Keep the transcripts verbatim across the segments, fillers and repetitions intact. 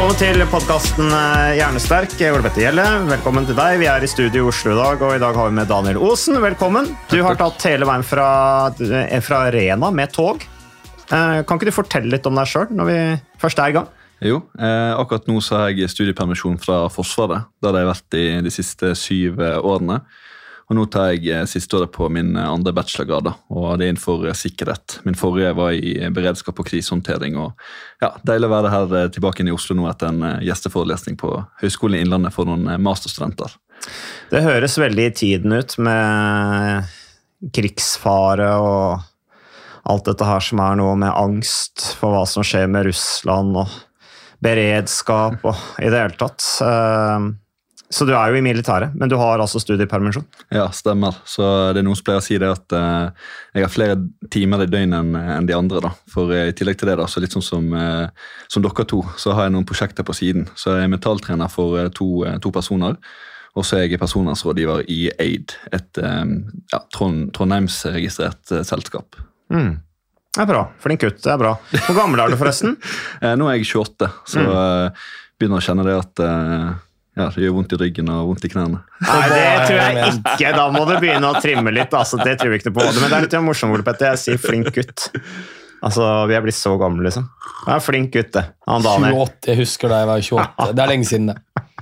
Velkommen til podcasten Hjernesterk. Ole Petter Gjelle, velkommen til deg. Vi er i studio i Oslo i dag, og i dag har vi med Daniel Osen. Velkommen. Du har tatt hele veien fra, fra Rena med tog. Kan ikke du fortelle litt om deg selv når vi først er i gang? Jo, eh, akkurat nå så har jeg studiepermisjon fra Forsvaret, der det har vært i de siste syv årene. Og nå tar jeg siste året på min andre bachelorgrad, og det er innenfor sikkerhet. Min forrige var i beredskap og krisehåndtering, og ja, deilig å være her tilbake i Oslo nå etter en gjesteforelesning på Høgskolen i Innlandet for noen masterstudenter. Det høres veldig i tiden ut med krigsfare og alt dette her som er nå med angst for hva som skjer med Russland og beredskap og i det hele tatt. Så du er jo i militæret, men du har altså studiepermisjon? Ja, stemmer. Så det er noen som pleier å si det at uh, jeg har flere timer i døgnet enn, enn de andre. da. For uh, i tillegg til det, da, så litt sånn som, uh, som dere to, så har jeg noen prosjekter på siden. Så jeg er mentaltrener for uh, to, uh, to personer, og så er jeg personansrådgiver i Aid, et um, ja, Trond, Trondheimsregistrert uh, selskap. Mm. Det er bra. Flink gutt, det er bra. Hvor gammel er du forresten? uh, nå er jeg tjueåtte, så mm. uh, begynner å kjenne det at... Uh, Ja, det gjør vondt i ryggen og vondt i knærne. Nei, det tror jeg ikke. Da må du begynne å trimme litt. Altså, det tror jeg ikke på. Men det er litt morsomt, Ole Petter. Jeg sier flink gutt. Altså, vi er blitt så gamle, liksom. Jeg er flink gutt, det. tjueåtte, jeg husker da jeg var tjueåtte. Det er lenge siden det.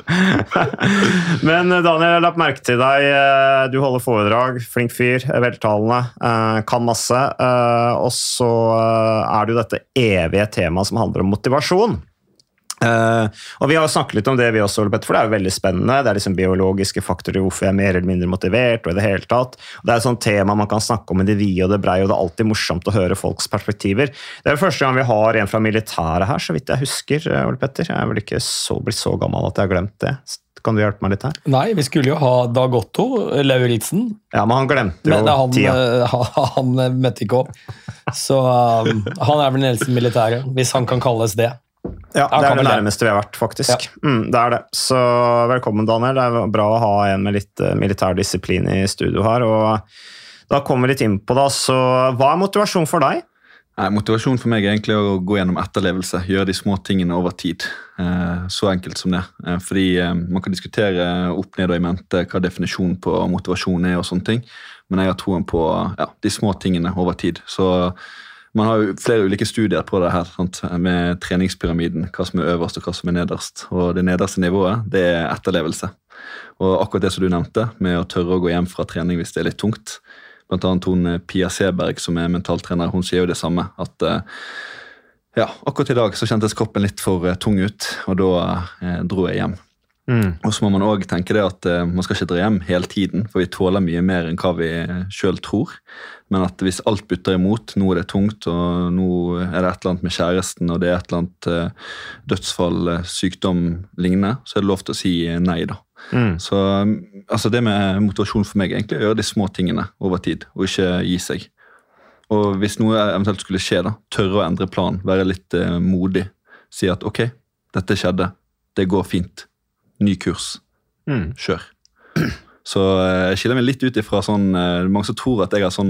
Men Daniel, jeg har lagt merke til deg. Du holder foredrag, flink fyr, veltalende, kan masse. Og så er det jo dette evige temaet som handler om motivasjon. Uh, og vi har jo snakket litt om det vi også, Ole Petter, for det er jo veldig spennende. Det er liksom biologiske faktorer hvorfor jeg er mer eller mindre motivert og i det hele tatt. Og det er et sånt tema man kan snakke om i det vide og det brei, og det er alltid morsomt å høre folks perspektiver. Det er jo første gang vi har en fra militæret her, så vidt jeg husker, Ole Petter. Jeg er vel ikke så, blitt så gammel at jeg har glemt det. Kan du hjelpe meg litt her? Nei, vi skulle jo ha Dag Otto Lauritzen. Ja, men han glemte jo men han, tida. Han, han møtte ikke opp. Så um, han er vel den eldste militære, hvis han kan kalles det. Ja, det er det nærmeste vi har vært, faktisk. Ja. Mm, det er det. Så velkommen, Daniel. Det er bra å ha en med litt militær disiplin i studio her. Og da kommer vi litt inn på det. Så hva er motivasjon for deg? Nei, motivasjon for meg er egentlig å gå gjennom etterlevelse, gjøre de små tingene over tid. Så enkelt som det. Fordi man kan diskutere opp, ned og i mente hva definisjonen på motivasjon er og sånne ting. Men jeg har troen på ja, de små tingene over tid. Så man har jo flere ulike studier på det her, sant? Med treningspyramiden, hva som er øverst og hva som er nederst. Og det nederste nivået, det er etterlevelse. Og akkurat det som du nevnte, med å tørre å gå hjem fra trening hvis det er litt tungt. Blant annet hun Pia Seberg, som er mentaltrener, hun sier jo det samme, at ja, akkurat i dag så kjentes kroppen litt for tung ut, og da eh, dro jeg hjem. Mm. Og så må man også tenke det at uh, man skal ikke dra hjem hele tiden, for vi tåler mye mer enn hva vi selv tror. Men at hvis alt bytter imot, nå er det tungt, og nå er det et eller annet med kjæresten, og det er et eller annet uh, dødsfall, uh, sykdom, lignende, så er det lov til å si nei da. Mm. Så um, altså det med motivasjon for meg er egentlig å gjøre de små tingene over tid, og ikke gi seg. Og hvis noe eventuelt skulle skje da, tørre å endre plan, være litt uh, modig, si at ok, dette skjedde, det går fint. Ny kurs. Mm. Kjør. Så jeg skiller meg litt ut ifra sånn, mange som tror at jeg har sånn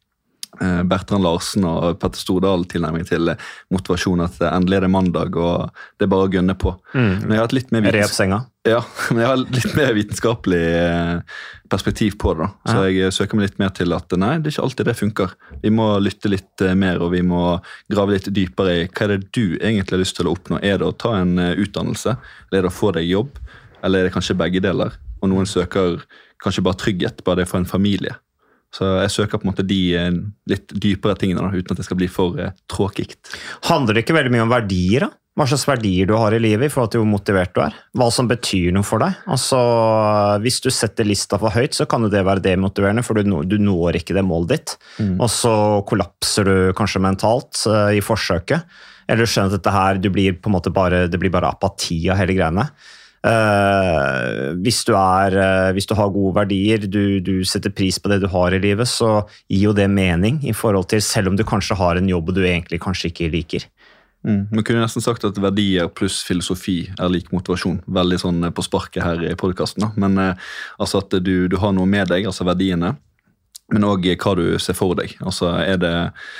eh, Bertrand Larsen og Petter Stordal tilnærming til motivasjon, at endelig er det mandag, og det er bare å gønne på. Mm. Men jeg har litt mer vitens- ja, men jeg har litt mer vitenskapelig perspektiv på det da. Så ja. Jeg søker meg litt mer til at nei, det er ikke alltid det funker. Vi må lytte litt mer, og vi må grave litt dypere i hva er det du egentlig har lyst til å oppnå. Er det å ta en utdannelse, eller er det å få deg jobb, eller er det kanskje begge deler? Og noen søker kanskje bare trygghet, bare det for en familie. Så jeg søker på en måte de litt dypere tingene da, uten at det skal bli for eh, tråkikt. Handler det ikke veldig mye om verdier da? Hva slags verdier du har i livet i forhold til hvor motivert du er? Hva som betyr noe for deg? Altså, hvis du setter lista for høyt, så kan det være demotiverende, for du, du når ikke det målet ditt. Mm. Og så kollapser du kanskje mentalt uh, i forsøket. Eller du skjønner at dette her, du blir på en måte bare, det blir bare apati av hele greiene. Uh, hvis, du er, uh, hvis du har gode verdier, du, du setter pris på det du har i livet, så gir jo det mening i forhold til, selv om du kanskje har en jobb og du egentlig kanskje ikke liker. Mm. Man kunne nesten sagt at verdier pluss filosofi er lik motivasjon. Veldig sånn på sparket her i podcasten. Da. Men eh, altså at du, du har noe med deg, altså verdiene, men også hva du ser for deg. Altså er det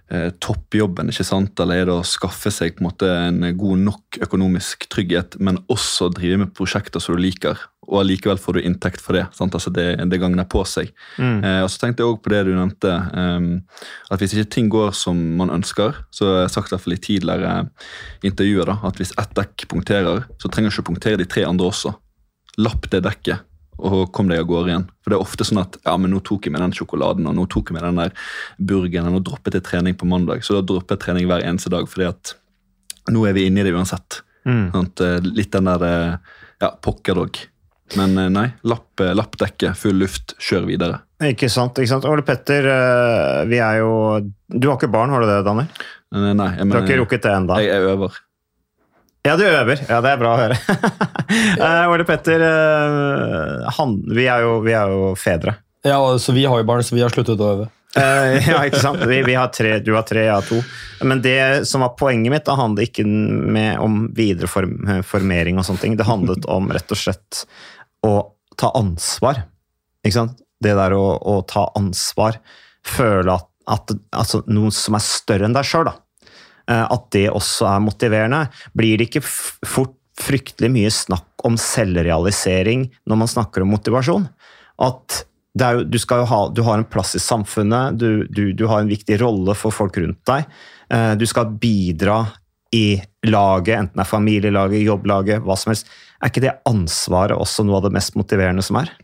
eh, toppjobben, ikke sant? Eller er det å skaffe seg på en måte en god nok økonomisk trygghet, men også drive med prosjekter som du liker, og likevel får du inntekt for det, sant? Altså det, det gagner på seg. Mm. Eh, og så tenkte jeg også på det du nevnte, um, at hvis ikke ting går som man ønsker, så har jeg sagt i hvert fall i tidligere intervjuer da, at hvis ett dekk punkterer, så trenger du ikke punktere de tre andre også. Lapp det dekket, og kom deg av gårde igjen. For det er ofte sånn at, ja, men nå tok jeg med den sjokoladen, og nå tok jeg med den der burgeren, og nå droppet jeg trening på mandag, så da dropper jeg trening hver eneste dag, fordi at nå er vi inne i det uansett. Mm. Sånn, litt den der, ja, pokkerdog. Men nei, lapp, lapp dekke, full luft, kjør videre. Ikke sant, ikke sant. Ole Petter, vi er jo... Du har ikke barn, har du det, Daniel? Nei, jeg mener... Du har ikke rukket det enda? Jeg, jeg øver. Ja, du øver. Ja, det er bra å høre. uh, Ole Petter, uh, han, vi, er jo, vi er jo fedre. Ja, så vi har jo barn, så vi har sluttet å øve. uh, ja, ikke sant? Vi, vi har tre, du har tre, jeg har to. Men det som var poenget mitt, det handlet ikke med om videreformering og sånne ting. Det handlet om rett og slett å ta ansvar. Ikke sant? Det der å, å ta ansvar, føle at, at altså, noe som er større enn deg selv, da. Uh, at det også er motiverende. Blir det ikke fort fryktelig mye snakk om selvrealisering når man snakker om motivasjon? At det er jo, du, skal jo ha, du har en plass i samfunnet, du, du, du har en viktig rolle for folk rundt deg, uh, du skal bidra i laget, enten det er familielaget, jobblaget, hva som helst. Er ikke det ansvaret også noe av det mest motiverende som er?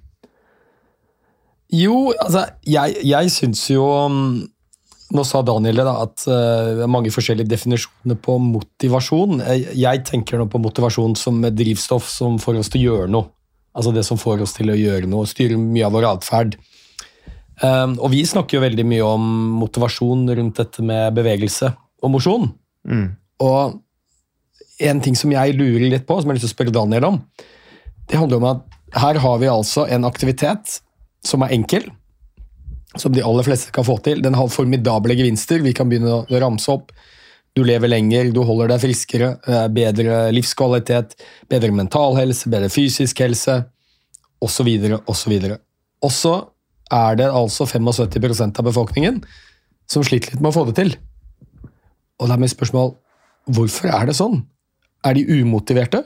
Jo, altså, jeg, jeg synes jo, nå sa Daniel det da, at uh, det er mange forskjellige definisjoner på motivasjon. Jeg, jeg tenker nå på motivasjon som drivstoff som får oss til å gjøre noe. Altså det som får oss til å gjøre noe, styre mye av vår adferd. Um, og vi snakker jo veldig mye om motivasjon rundt dette med bevegelse og mosjon. Mm. Og en ting som jeg lurer litt på, som jeg har lyst til å spørre Daniel om, det handler om at her har vi altså en aktivitet som er enkel, som de aller fleste kan få til. Den har formidable gevinster, vi kan begynne å ramse opp. Du lever lenger, du holder deg friskere, bedre livskvalitet, bedre mental helse, bedre fysisk helse, og så videre, og så videre. Og så er det altså syttifem prosent av befolkningen som sliter litt med å få det til. Og det er mitt spørsmål, hvorfor er det sånn? Er de umotiverte?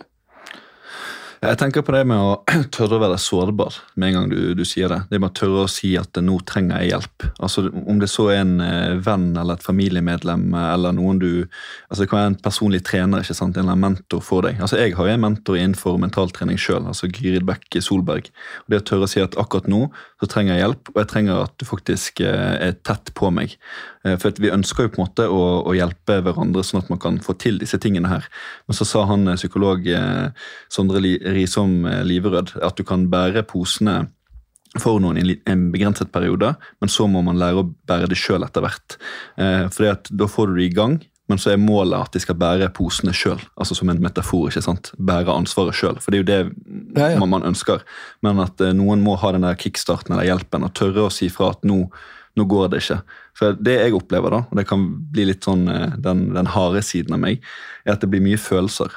Jeg tenker på det med å tørre å være sårbar med en gang du, du sier det. Det er med å tørre å si at nå trenger jeg hjelp. Altså om det så er en venn eller et familiemedlem eller noen du, altså det kan være en personlig trener, ikke sant, en eller annen mentor for deg. Altså jeg har jo en mentor innenfor mentaltrening selv, altså Gyrid Bekke Solberg. Og det å tørre å si at akkurat nå så trenger jeg hjelp, og jeg trenger at du faktisk er tett på meg. For at vi ønsker jo på en måte å, å hjelpe hverandre sånn at man kan få til disse tingene her. Men så sa han psykolog Sondre Risom Liverød at du kan bære posene for noen i en begrenset periode, men så må man lære å bære det selv etter hvert. Fordi at da får du det i gang, men så er målet at de skal bære posene selv, altså som en metafor, ikke sant? Bære ansvaret selv, for det er jo det ja, ja. man ønsker. Men at noen må ha den der kickstarten eller hjelpen, og tørre å si fra at nå nå går det ikke. For det jeg opplever da, og det kan bli litt sånn den, den harde siden av meg, er at det blir mye følelser.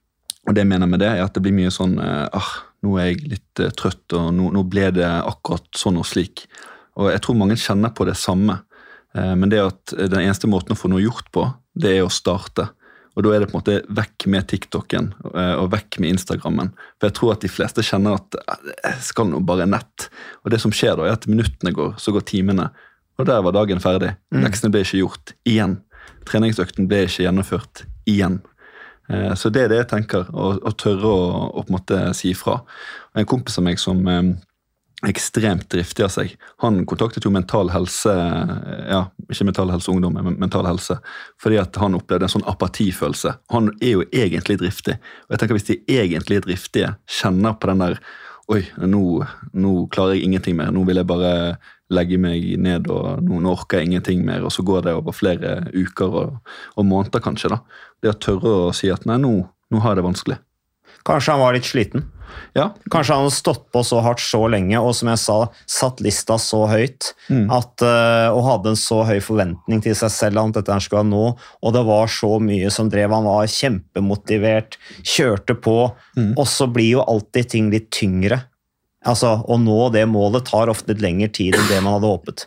Og det jeg mener med det er at det blir mye sånn, ah, nå er jeg litt uh, trøtt, og nå, nå ble det akkurat sånn og slik. Og jeg tror mange kjenner på det samme. Uh, men det at den eneste måten å få noe gjort på, det er å starte. Og da er det på en måte vekk med TikToken uh, og vekk med Instagrammen. For jeg tror at de fleste kjenner at jeg uh, skal nå bare nett. Og det som skjer da er at minuttene går, så går timene. Og der var dagen ferdig. Leksene ble ikke gjort igjen. Treningsøkten ble ikke gjennomført igjen. Uh, så det er det jeg tenker, å, å tørre å, å på en måte si ifra. Og en kompis av meg som um, ekstremt driftig av seg. Han kontaktet jo mental helse, ja, ikke mental helse ungdom, men mental helse, fordi at han opplevde en sånn apatifølelse. Han er jo egentlig driftig, og jeg tenker hvis de egentlig driftige kjenner på den der, oi, nå, nå klarer jeg ingenting mer, nå vil jeg bare legge meg ned, og nå, nå orker jeg ingenting mer, og så går det over flere uker og, og måneder kanskje da. Det å tørre å si at nei, nå, nå har jeg det vanskelig. Kanskje han var litt sliten. Ja. Kanskje han hadde stått på så hardt så lenge, og som jeg sa, satt lista så høyt, mm. at, uh, og hadde en så høy forventning til seg selv at dette han skulle ha nå, og det var så mye som drev, han var kjempemotivert, kjørte på, mm. og så blir jo alltid ting litt tyngre. Altså, å nå det målet tar ofte litt lengre tid enn det man hadde håpet.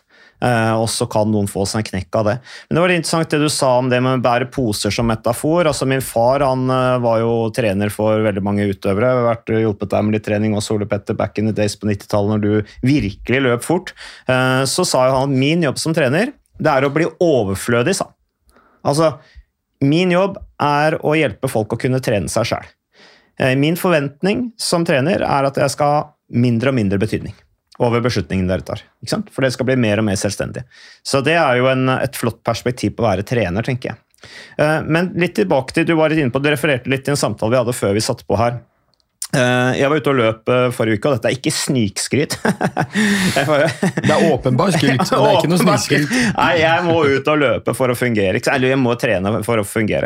og så kan noen få seg en knekk av det. Men det var interessant det du sa om det med å bære poser som metafor. Altså min far, han var jo trener for veldig mange utøvere. Jeg har vært hjulpet deg med litt trening også, Ole Petter, back in the days på nittitallet, når du virkelig løp fort. Så sa jo han, min jobb som trener, det er å bli overflødig, sa. Altså, min jobb er å hjelpe folk å kunne trene seg selv. Min forventning som trener er at jeg skal ha mindre og mindre betydning over beslutningen dere tar, ikke sant? For det skal bli mer og mer selvstendig. Så det er jo en, et flott perspektiv på å være trener, tenker jeg. Men litt tilbake til, du var litt inne på, du refererte litt til en samtale vi hadde før vi satt på her. Jeg var ute og løp forrige uke, og dette er ikke snikskryt. Bare... Det er åpenbar skryt, det er ikke noe snikskryt. Nei, jeg må ut og løpe for å fungere, eller jeg må trene for å fungere.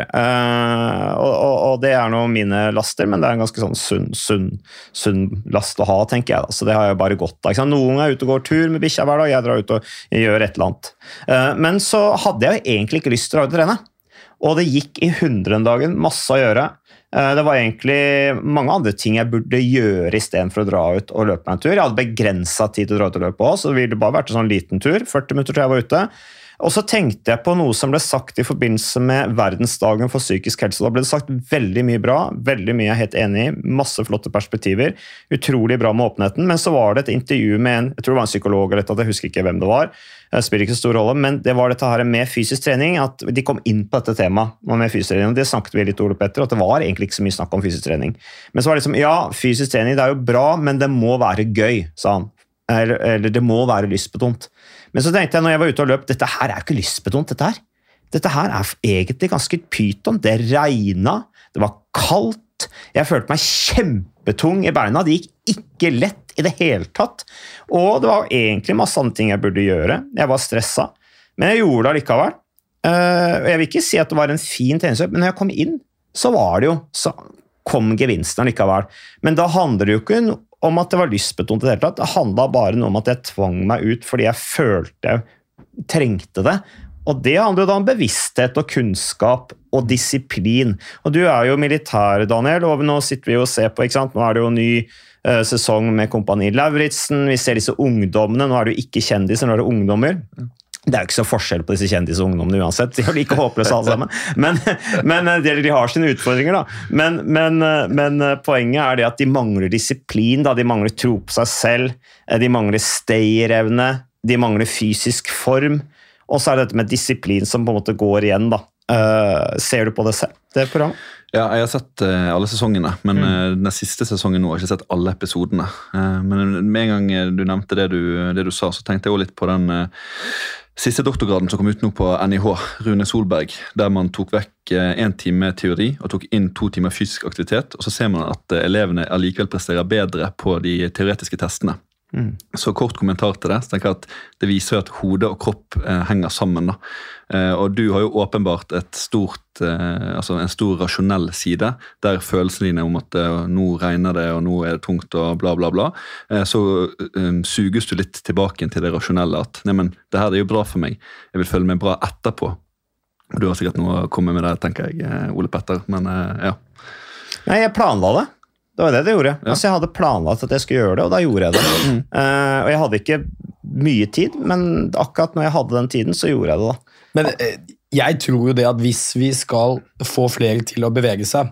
Og, og, og det er noe mine laster, men det er en ganske sånn sunn, sunn, sunn last å ha, tenker jeg da. Så det har jeg bare godt av. Noen er ute og går tur med bikkja hver dag, jeg drar ut og gjør et eller annet. Men så hadde jeg egentlig ikke lyst til å trene. Og det gikk i hundredagen, masse å gjøre. Det var egentlig mange andre ting jeg burde gjøre i stedet for å dra ut og løpe meg en tur. Jeg hadde begrenset tid til å dra ut og løpe også, så det ville bare vært en sånn liten tur, førti minutter til jeg var ute. Og så tenkte jeg på noe som ble sagt i forbindelse med verdensdagen for psykisk helse. Da ble det sagt veldig mye bra, veldig mye jeg er helt enig i, masse flotte perspektiver, utrolig bra med åpenheten, men så var det et intervju med en, jeg tror det var en psykolog eller et, jeg husker ikke hvem det var, det spiller ikke så stor rolle, men det var dette her med fysisk trening, at de kom inn på dette temaet med fysisk trening, og det snakket vi litt Ole Petter, at det var egentlig ikke så mye snakk om fysisk trening. Men så var det liksom, ja, fysisk trening det er jo bra, men det må være gøy, sa han. Eller, eller det må være lystbetont. Men så tenkte jeg når jeg var ute og løp, dette her er jo ikke lystbetont, dette her. Dette her er egentlig ganske pyton. Det regnet, det var kaldt, jeg følte meg kjempetung i beina, det gikk ikke lett i det hele tatt, og det var egentlig masse andre ting jeg burde gjøre. Jeg var stresset, men jeg gjorde det allikevel. Jeg vil ikke si at det var en fin treningsøkt, men når jeg kom inn, så var det jo, så kom gevinsten allikevel. Men da handler det jo ikke om at det var lystbetont i det hele tatt. Det handlet bare noe om at jeg tvang meg ut fordi jeg følte jeg trengte det. Og det handler jo da om bevissthet og kunnskap og disiplin. Og du er jo militær, Daniel, og nå sitter vi og ser på, ikke sant? Nå er det jo ny eh, sesong med Kompani Lauritzen, vi ser disse ungdommene, nå er det jo ikke kjendiser, nå er det ungdommer. Det er jo ikke så forskjell på disse kjendise ungdommene uansett, de er like håpløse alle sammen, men, men de, de har sine utfordringer da, men, men, men poenget er det at de mangler disiplin, da. De mangler tro på seg selv, de mangler stayerevne, de mangler fysisk form, og så er det dette med disiplin som på en måte går igjen da. Uh, ser du på det selv, det programmet? Ja, jeg har sett uh, alle sesongene, men uh, den siste sesongen nå har jeg ikke sett alle episodene. Uh, men med en gang du nevnte det du, det du sa, så tenkte jeg også litt på den uh, siste doktorgraden som kom ut nå på N I H, Rune Solberg, der man tok vekk uh, en time teori og tok inn to timer fysisk aktivitet, og så ser man at uh, elevene allikevel presterer bedre på de teoretiske testene. Mm. Så kort kommentar til det, så tenker jeg at det viser at hode og kropp eh, henger sammen da. Eh, og du har jo åpenbart et stort, eh, altså en stor rasjonell side, der følelsene dine om at eh, nå regner det og nå er det tungt og bla bla bla, eh, så eh, suges du litt tilbake til det rasjonelle at, nei men, det her er jo bra for meg, jeg vil føle meg bra etterpå. Og du har sikkert noe å komme med det, tenker jeg, Ole Petter, men eh, ja. Nei, jeg planla det. Det var det det gjorde. Ja. Altså, jeg hadde planlagt at jeg skulle gjøre det, og da gjorde jeg det. Mm. Uh, og jeg hadde ikke mye tid, men akkurat når jeg hadde den tiden, så gjorde jeg det da. Men uh, jeg tror jo det at hvis vi skal få flere til å bevege seg,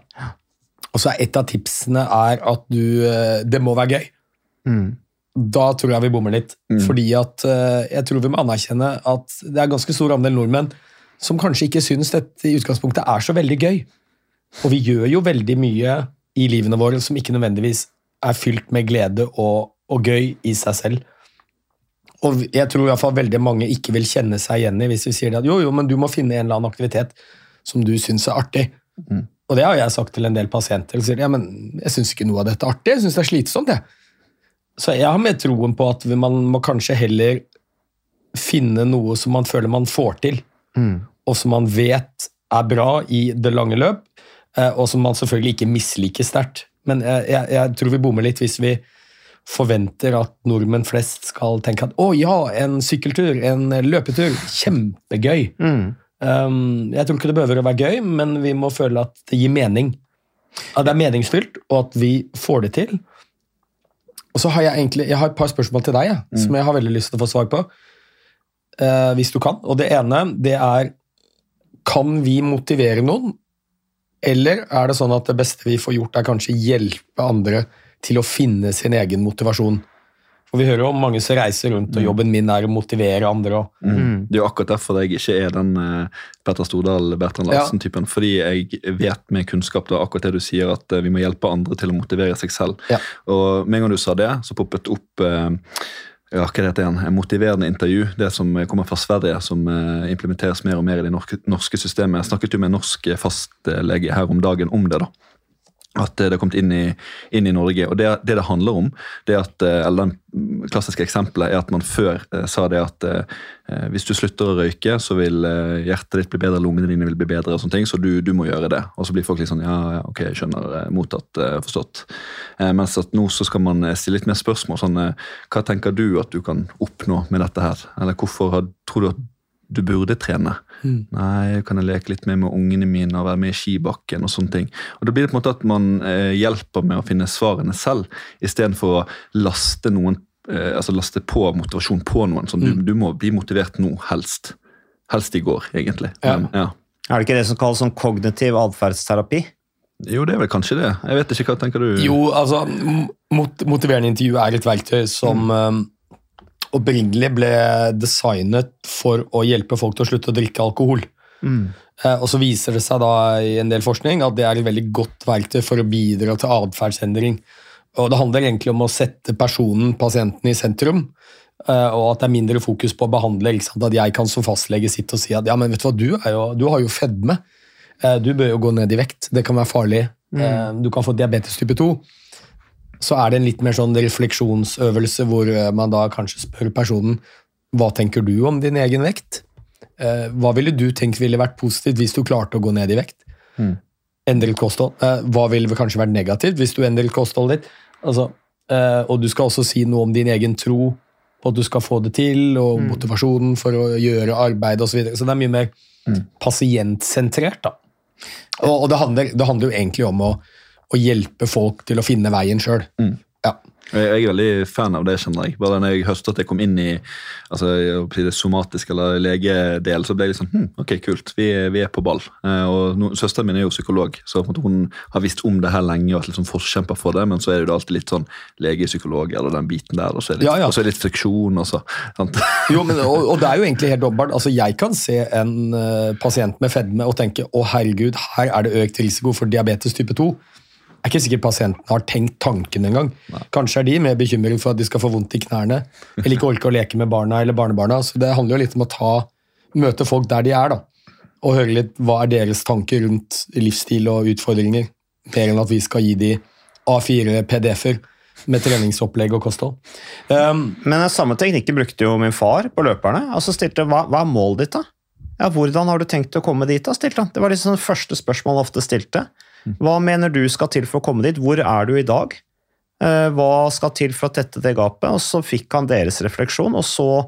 og så er et av tipsene er at du, uh, det må være gøy. Mm. Da tror jeg vi bommer litt. Mm. Fordi at uh, jeg tror vi må anerkjenne at det er ganske stor andel nordmenn som kanskje ikke synes dette i utgangspunktet er så veldig gøy. Og vi gjør jo veldig mye i livene våre som ikke nødvendigvis er fylt med glede og, og gøy i seg selv. Og jeg tror i hvert fall veldig mange ikke vil kjenne seg igjen i hvis vi sier det at jo, jo, men du må finne en eller annen aktivitet som du synes er artig. Mm. Og det har jeg sagt til en del pasienter. Og sier, ja, men jeg synes ikke noe av dette er artig, jeg synes det er slitsomt. Jeg. Så jeg har med troen på at man må kanskje heller finne noe som man føler man får til, mm. og som man vet er bra i det lange løp, og som man selvfølgelig ikke misliker sterkt. Men jeg, jeg, jeg tror vi bommer litt hvis vi forventer at nordmenn flest skal tenke at å ja, en sykkeltur, en løpetur, kjempegøy. Mm. Um, jeg tror ikke det behøver å være gøy, men vi må føle at det gir mening. At det er meningsfylt, og at vi får det til. Og så har jeg egentlig jeg har et par spørsmål til deg, ja, mm. som jeg har veldig lyst til å få svar på. eh, hvis du kan. Og det ene, det er, kan vi motivere noen, eller er det sånn at det beste vi får gjort er kanskje hjelpe andre til å finne sin egen motivasjon? For vi hører jo om mange som reiser rundt, og jobben min er å motivere andre. Og... Mm. Det er jo akkurat derfor jeg ikke er den uh, Petter Stordal, Bertrand Larsen-typen, ja. Fordi jeg vet med kunnskap da, akkurat det du sier, at uh, vi må hjelpe andre til å motivere seg selv. Ja. Og med en gang du sa det, så poppet opp uh, ja, hva er dette igjen? En motiverende intervju, det som kommer fra Sverige, som uh, implementeres mer og mer i det norske, norske systemet. Jeg snakket jo med en norsk fastlege her om dagen om det da. At det har kommet inn i, inn i Norge, og det, det det handler om, det at, eller den klassiske eksempelet er at man før eh, sa det at eh, hvis du slutter å røyke, så vil eh, hjertet ditt bli bedre, lungene dine vil bli bedre og sånne ting, så du, du må gjøre det. Og så blir folk litt sånn, ja, ja ok, jeg skjønner, eh, mottatt, eh, forstått. Eh, mens at nå så skal man stille litt mer spørsmål, sånn, eh, hva tenker du at du kan oppnå med dette her? Eller hvorfor har, tror du at du burde trene. Mm. Nei, kan jeg leke litt mer med ungene mine og være med i skibakken og sånne ting. Og det blir det på en måte at man eh, hjelper med å finne svarene selv, i stedet for å laste noen, eh, altså laste på motivasjon på noen. Sånn, mm. du, du må bli motivert nå, helst. Helst i går, egentlig. Ja. Men, ja. Er det ikke det som kalles sånn kognitiv adferdsterapi? Jo, det er vel kanskje det. Jeg vet ikke, hva tenker du? Jo, altså, mot motiverende intervju er et verktøy som... Mm. opprinnelig ble designet for å hjelpe folk til å slutte å drikke alkohol. Mm. Eh, og så viser det seg da i en del forskning at det er et veldig godt verktøy for å bidra til adferdsendring. Og det handler egentlig om å sette personen, pasienten, i sentrum, eh, og at det er mindre fokus på å behandle, ikke sant? At jeg kan som fastlege sitte og si at ja, men vet du hva, du, er jo, du har jo fedme. Eh, du bør jo gå ned i vekt. Det kan være farlig. Mm. Eh, du kan få diabetes type to. Så er det en litt mer sånn refleksjonsøvelse hvor man da kanskje spør personen hva tenker du om din egen vekt? Eh, hva ville du tenkt ville vært positivt hvis du klarte å gå ned i vekt? Mm. Endret kosthold. Eh, hva ville kanskje vært negativt hvis du endret kostholdet ditt? Altså, eh, og du skal også si noe om din egen tro på at du skal få det til, og mm. motivasjonen for å gjøre arbeid og så videre. Så det er mye mer mm. pasientsentrert da. Og, og det, handler, det handler jo egentlig om å og hjelpe folk til å finne veien selv. Mm. Ja. Jeg er veldig fan av det, kjenner jeg. Bare når jeg høstet at jeg kom inn i altså, det somatiske eller legedel, så ble jeg sånn, hm, ok, kult, vi er, vi er på ball. Eh, og no, søsteren min er jo psykolog, så hun har visst om det her lenge og vært litt sånn forkjemper for det, men så er det jo alltid litt sånn legepsykolog eller den biten der, og så er det litt, ja, ja. Og så er det litt friksjon og så. Sant? Jo, men, og, og det er jo egentlig helt dobbelt. Altså, jeg kan se en uh, pasient med fedme og tenke, å herregud, her er det økt risiko for diabetes type to. Jeg er ikke sikkert pasienten har tenkt tanken en gang. Nei. Kanskje er de mer bekymret for at de skal få vondt i knærne, eller ikke orke å leke med barna eller barnebarna. Så det handler jo litt om å ta, møte folk der de er, da. Og høre litt hva er deres tanker rundt livsstil og utfordringer. Mer enn at vi skal gi de A fire P D F-er med treningsopplegg og kosthold. Um, Men samme teknikken brukte jo min far på løperne. Altså stilte, hva, hva er målet ditt da? Ja, hvordan har du tenkt å komme dit da, stilte han. Det var liksom det første spørsmålet ofte stilte. Hva mener du skal til for å komme dit? Hvor er du i dag? Hva skal til for å tette det gapet? Og så fikk han deres refleksjon, og så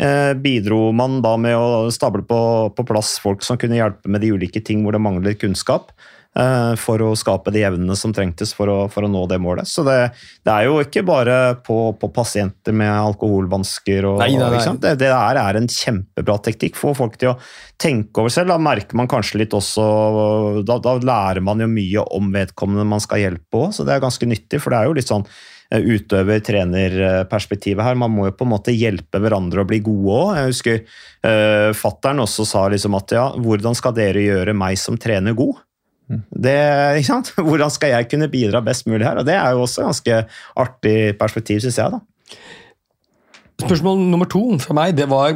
bidro man da med å stable på, på plass folk som kunne hjelpe med de ulike ting hvor det mangler kunnskap, for å skape de evnene som trengtes for å, for å nå det målet. Så det, det er jo ikke bare på, på pasienter med alkoholvansker og, nei, nei, nei. Ikke sant? Det, det er, er en kjempebra teknikk for folk til å tenke over selv. Da merker man kanskje litt også, da, da lærer man jo mye om vedkommende man skal hjelpe også, så det er ganske nyttig, for det er jo litt sånn utøver-trener-perspektivet her. Man må jo på en måte hjelpe hverandre å bli gode også. Jeg husker uh, fatteren også sa liksom at ja, hvordan skal dere gjøre meg som trener god? Det, ikke sant? Hvordan skal jeg kunne bidra best mulig her? Og det er jo også ganske artig perspektiv, synes jeg da. Spørsmål nummer to fra meg, det var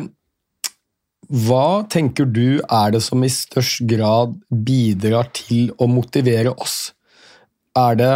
hva tenker du er det som i størst grad bidrar til å motivere oss? Er det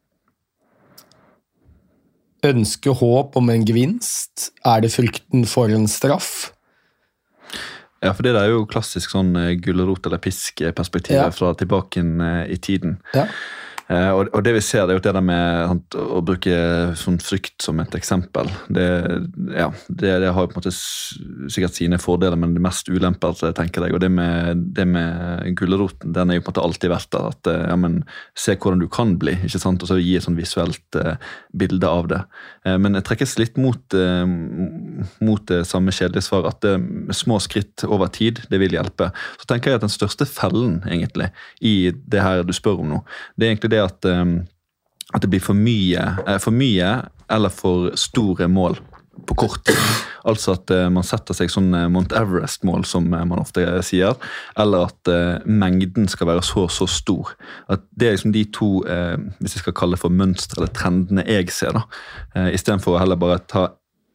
ønske, håp om en gevinst? Er det frykten for en straff? Ja, for det er jo klassisk sånn gulrot eller pisk-perspektiv ja. Fra tilbake i tiden. Ja. Og, og det vi ser, det er jo det der med sant, å bruke sånn frykt som et eksempel. Det, ja, det, det har jo på en måte sikkert sine fordeler, men det mest ulemper, tenker jeg. Og det med, det med gulroten, den er jo på en måte alltid verdt der. At, ja, men se hvordan du kan bli, ikke sant? Og så gi et sånn visuelt eh, bilde av det. Eh, men jeg trekkes litt mot, eh, mot det samme kjedelige svar, at det, små skritt over tid, det vil hjelpe. Så tenker jeg at den største fellen, egentlig, i det her du spør om nå, det er egentlig det at, um, at det blir for mye, eh, for mye eller for store mål på kort tid. Altså at uh, man setter seg sånn uh, Mount Everest-mål, som uh, man ofte uh, sier, eller at uh, mengden skal være så, så stor. At det er liksom de to, uh, hvis jeg skal kalle det for mønstre eller trendene jeg ser da, uh, i stedet for å heller bare ta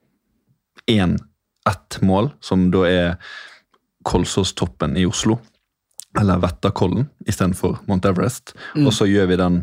en, ett mål, som da er Kolsåstoppen i Oslo, eller Vettakollen, i stedet for Mount Everest, mm. og så gjør vi den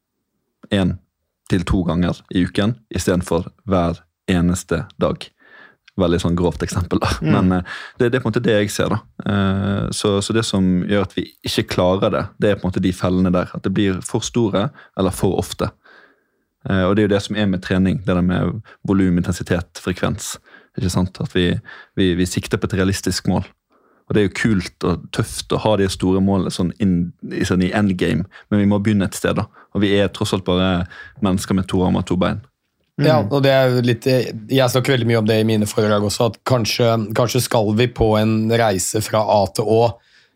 en til to ganger i uken, i stedet for hver eneste dag. Veldig sånn grovt eksempel da, mm. men uh, det, det er på en måte det jeg ser da. Uh, så, så det som gjør at vi ikke klarer det, det er på en måte de fellene der, at det blir for store eller for ofte. Uh, og det er jo det som er med trening, det der med volum, intensitet, frekvens, ikke sant? At vi, vi, vi sikter på et realistisk mål. Og det er jo kult og tøft å ha de store målene sånn, in, sånn i endgame, men vi må begynne et sted da. Og vi er tross alt bare mennesker med to armer og to bein. Mm. Ja, og det er litt, jeg snakker veldig mye om det i mine foredrag også, at kanskje, kanskje skal vi på en reise fra A til Å,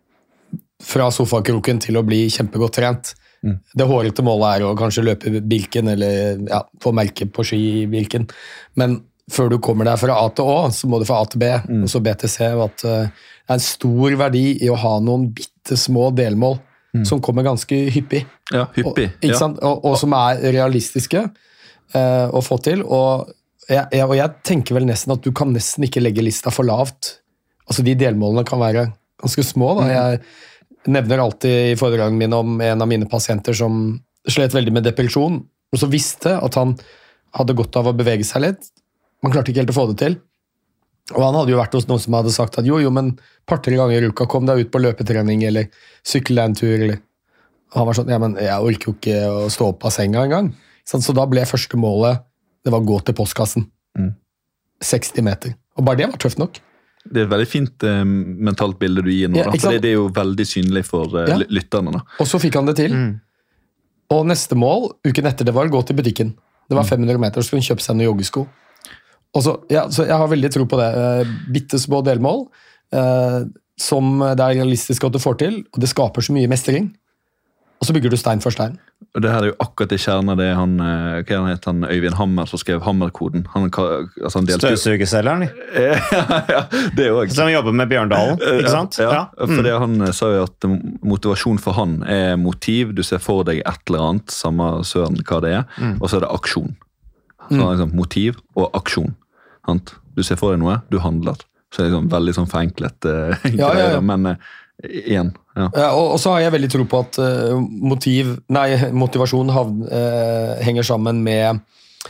fra sofakroken til å bli kjempegodt trent. Mm. Det hårete målet er å kanskje løpe Birken, eller ja, få merke på ski i Birken. Men før du kommer deg fra A til Å, så må du fra A til B, mm. og så B til C, og at uh, det er en stor verdi i å ha noen bittesmå delmål mm. som kommer ganske hyppig. Ja, hyppig. Og, ikke sant? Og, og som er realistiske uh, å få til. Og jeg, jeg, og jeg tenker vel nesten at du kan nesten ikke legge lista for lavt. Altså de delmålene kan være ganske små. Da. Jeg nevner alltid i foredragene mine om en av mine pasienter som slet veldig med depresjon, og så visste at han hadde godt av å bevege seg litt. Man klarte ikke helt å få det til. Og han hadde jo vært hos noen som hadde sagt at jo, jo, men par-tre ganger i uka kom deg ut på løpetrening, eller sykle deg en tur, eller... Og han var sånn, ja, men jeg orker jo ikke å stå opp av senga en gang. Så da ble første målet, det var å gå til postkassen. Mm. seksti meter. Og bare det var tøft nok. Det er et veldig fint uh, mentalt bilde du gir nå, ja, da, for det er jo veldig synlig for uh, ja. lytterne. Da. Og så fikk han det til. Mm. Og neste mål, uken etter det var å gå til butikken. Det var fem hundre meter, så skulle han kjøpe seg noen joggesko. Og så, ja, så jeg har veldig tro på det. Eh, bittesmå delmål, eh, som det er realistisk at du får til, og det skaper så mye mestring. Og så bygger du stein for stein. Og det her er jo akkurat i kjernen av det han, hva han het, han Øyvind Hammer, som skrev Hammerkoden. Han, altså han Støvsugeselgeren? ja, ja, det er også. Som jobber med Bjørndalen, ikke sant? Ja, ja. ja. For det han sa jo at motivasjon for han er motiv, du ser for deg et eller annet, samme søren hva det er, mm. og så er det aksjon. Så mm. liksom, motiv og aksjon. Du ser for deg noe, du handler. Så det er liksom veldig sånn forenklet uh, ja, ja, ja. men uh, igjen. Ja. Ja, og, og så har jeg veldig tro på at uh, motiv, nei, motivasjon havn, uh, henger sammen med,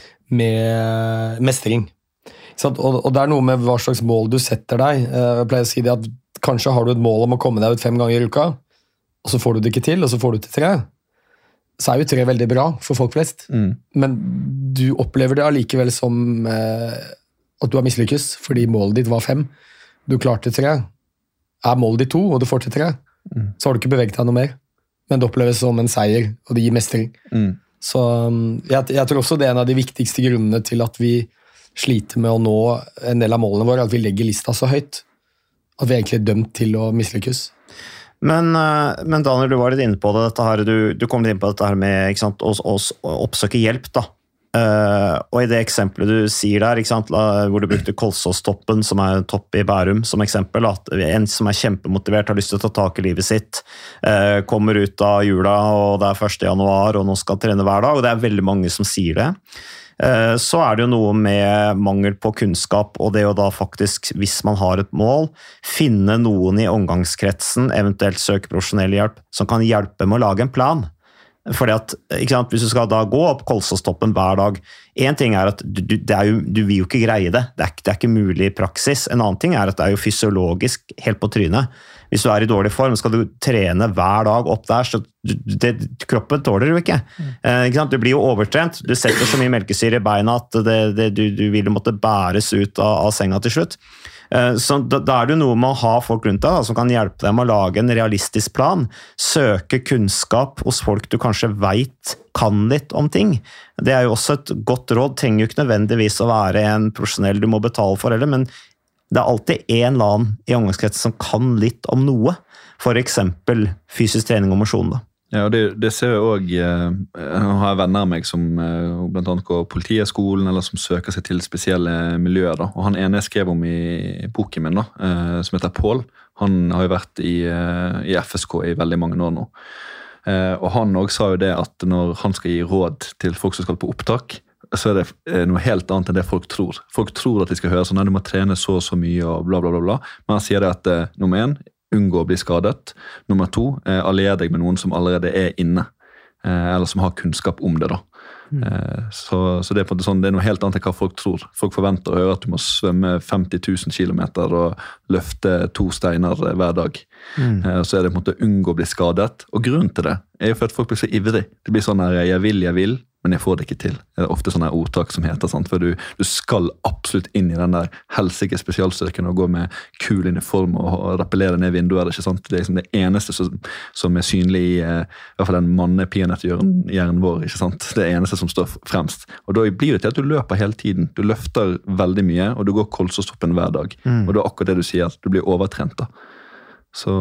med mestring. Så, og, og det er noe med hva slags mål du setter deg. Uh, jeg pleier å si det at kanskje har du et mål om å komme deg ut fem ganger i uka, og så får du det ikke til, og så får du til tre. Så er jo tre veldig bra for folk flest. Mm. Men du opplever det allikevel som uh, at du har mislykkes, fordi målet ditt var fem. Du klarte tre. Er målet ditt to, og du får til tre, mm. så har du ikke beveget deg noe mer. Men det oppleves som en seier, og det gir mestring. Mm. Så jeg, jeg tror også det er en av de viktigste grunnene til at vi sliter med å nå en del av målene våre, at vi legger lista så høyt. At vi egentlig er dømt til å mislykkes. Men, men Daniel, du var litt inne på det, dette her, du, du kom litt inn på dette her med ikke sant, å, å, å oppsøke hjelp da. Uh, og i det eksempelet du sier der, ikke sant, hvor du brukte Kolsåstoppen, som er en topp i Bærum, som eksempel, at en som er kjempemotivert, har lyst til å ta tak i livet sitt, uh, kommer ut av jula, og det er første januar, og nå skal trene hver dag, og det er veldig mange som sier det. Uh, så er det jo noe med mangel på kunnskap, og det å da faktisk, hvis man har et mål, finne noen i omgangskretsen, eventuelt søke profesjonell hjelp, som kan hjelpe med å lage en plan. Fordi at, ikke sant, hvis du skal da gå opp Kolsåstoppen hver dag, en ting er at du, det er jo, du vil jo ikke greie det, det er, det er ikke mulig i praksis. En annen ting er at det er jo fysiologisk helt på trynet. hvis du er i dårlig form, skal du trene hver dag opp der, så det, kroppen tåler du ikke. Eh, ikke sant? Du blir jo overtrent, du setter så mye melkesyre i beina at det, det, du, du vil måtte bæres ut av, av senga til slutt. Eh, så da, da er det jo noe med å ha folk rundt deg da, som kan hjelpe dem å lage en realistisk plan, søke kunnskap hos folk du kanskje vet kan litt om ting. Det er jo også et godt råd, trenger jo ikke nødvendigvis å være en profesjonell du må betale for, eller, men det er alltid en eller annen i omgangskretsen som kan litt om noe, for eksempel fysisk trening og mosjon da. Ja, og det, det ser jeg også, jeg har venner av meg som blant annet går politihøgskolen, eller som søker seg til spesielle miljøer da, og han ene jeg skrev om i boken min da, som heter Paul, han har jo vært i, i F S K i veldig mange år nå, og han også sa jo det at når han skal gi råd til folk som skal på opptak, så er det noe helt annet enn det folk tror. Folk tror at de skal høre sånn, du må trene så og så mye og bla bla bla bla. Men han sier det at eh, nummer en, unngå å bli skadet. Nummer to, eh, allier deg med noen som allerede er inne, eh, eller som har kunnskap om det da. Mm. Eh, så, så det er på en måte sånn, det er noe helt annet enn hva folk tror. Folk forventer å høre at du må svømme femti tusen kilometer og løfte to steiner hver dag. Mm. Eh, så er det på en måte unngå å bli skadet. Og grunnen til det er jo for at folk blir så ivrig. Det blir sånn her, jeg vil, jeg vil, men jeg får det ikke til. Det er ofte sånne ordtak som heter, sant? For du, du skal absolutt inn i den der helsike spesialstyrken og gå med kul uniform og, og rappellere ned vinduet, ikke sant? Det er liksom det eneste som, som er synlig i, eh, i hvert fall den manne-peanøtt-hjernen vår, ikke sant? Det eneste som står fremst. Og da blir det til at du løper hele tiden. Du løfter veldig mye, og du går kolsostoppen hver dag. Mm. Og det er akkurat det du sier, du blir overtrent da. Så